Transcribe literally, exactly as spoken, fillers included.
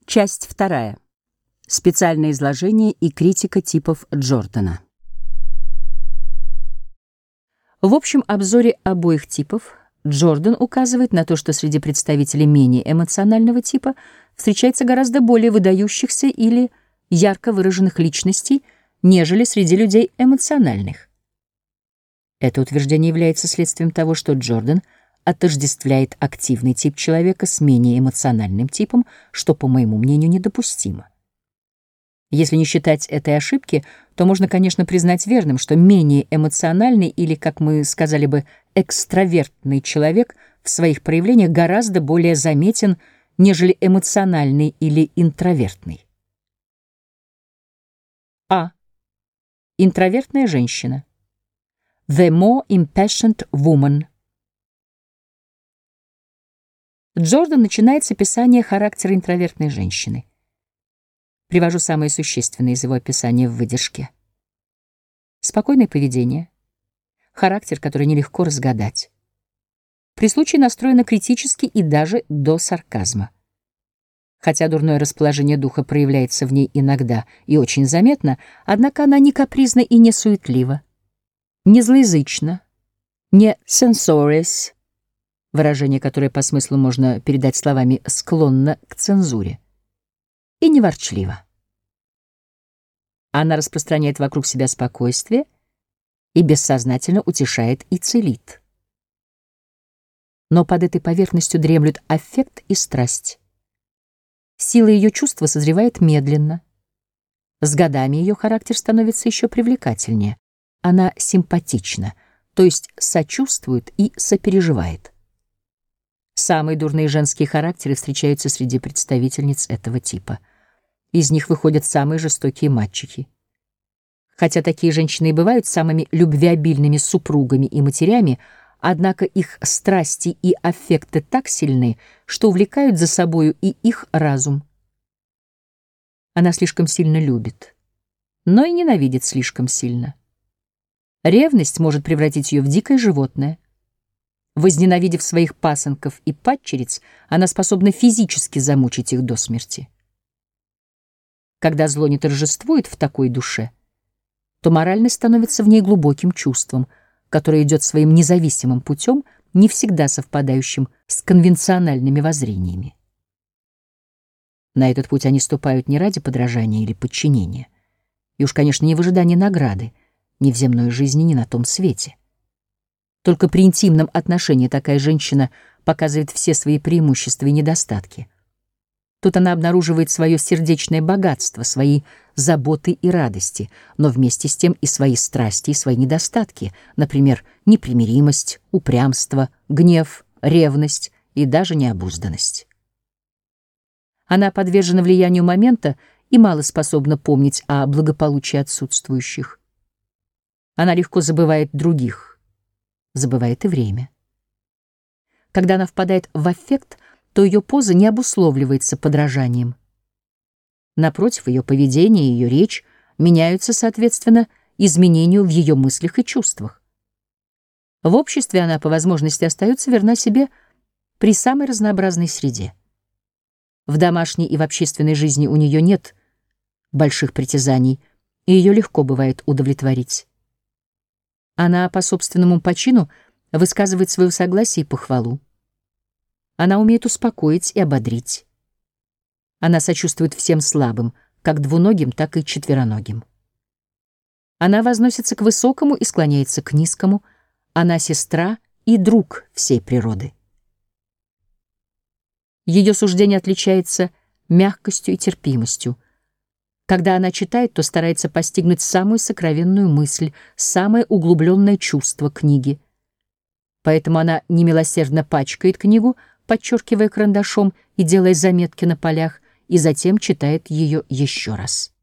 Часть вторая. Специальное изложение и критика типов Джордана. В общем обзоре обоих типов Джордан указывает на то, что среди представителей менее эмоционального типа встречается гораздо более выдающихся или ярко выраженных личностей, нежели среди людей эмоциональных. Это утверждение является следствием того, что Джордан отождествляет активный тип человека с менее эмоциональным типом, что, по моему мнению, недопустимо. Если не считать этой ошибки, то можно, конечно, признать верным, что менее эмоциональный или, как мы сказали бы, экстравертный человек в своих проявлениях гораздо более заметен, нежели эмоциональный или интровертный. А. Интровертная женщина. The more impassioned woman. Джордан начинает с описания характера интровертной женщины. Привожу самые существенные из его описания в выдержке. Спокойное поведение, характер, который нелегко разгадать. При случае настроена критически и даже до сарказма. Хотя дурное расположение духа проявляется в ней иногда и очень заметно, однако она не капризна и не суетлива, не злоязычна, не censorious, выражение, которое по смыслу можно передать словами «склонна к цензуре», и не ворчлива. Она распространяет вокруг себя спокойствие и бессознательно утешает и целит. Но под этой поверхностью дремлют аффект и страсть. Сила ее чувства созревает медленно. С годами ее характер становится еще привлекательнее. Она симпатична, то есть сочувствует и сопереживает. Самые дурные женские характеры встречаются среди представительниц этого типа. Из них выходят самые жестокие мачехи. Хотя такие женщины и бывают самыми любвеобильными супругами и матерями, однако их страсти и аффекты так сильны, что увлекают за собою и их разум. Она слишком сильно любит, но и ненавидит слишком сильно. Ревность может превратить ее в дикое животное. Возненавидев своих пасынков и падчериц, она способна физически замучить их до смерти. Когда зло не торжествует в такой душе, то моральность становится в ней глубоким чувством, которое идет своим независимым путем, не всегда совпадающим с конвенциональными воззрениями. На этот путь они ступают не ради подражания или подчинения, и уж, конечно, не в ожидании награды, ни в земной жизни, ни на том свете. Только при интимном отношении такая женщина показывает все свои преимущества и недостатки. Тут она обнаруживает свое сердечное богатство, свои заботы и радости, но вместе с тем и свои страсти, и свои недостатки, например, непримиримость, упрямство, гнев, ревность и даже необузданность. Она подвержена влиянию момента и мало способна помнить о благополучии отсутствующих. Она легко забывает других, забывает и время. Когда она впадает в аффект, то ее поза не обусловливается подражанием. Напротив, ее поведение и ее речь меняются, соответственно, изменению в ее мыслях и чувствах. В обществе она, по возможности, остается верна себе при самой разнообразной среде. В домашней и в общественной жизни у нее нет больших притязаний, и ее легко бывает удовлетворить. Она по собственному почину высказывает свое согласие и похвалу. Она умеет успокоить и ободрить. Она сочувствует всем слабым, как двуногим, так и четвероногим. Она возносится к высокому и склоняется к низкому. Она сестра и друг всей природы. Ее суждение отличается мягкостью и терпимостью. Когда она читает, то старается постигнуть самую сокровенную мысль, самое углубленное чувство книги. Поэтому она немилосердно пачкает книгу, подчеркивая карандашом и делая заметки на полях, и затем читает ее еще раз.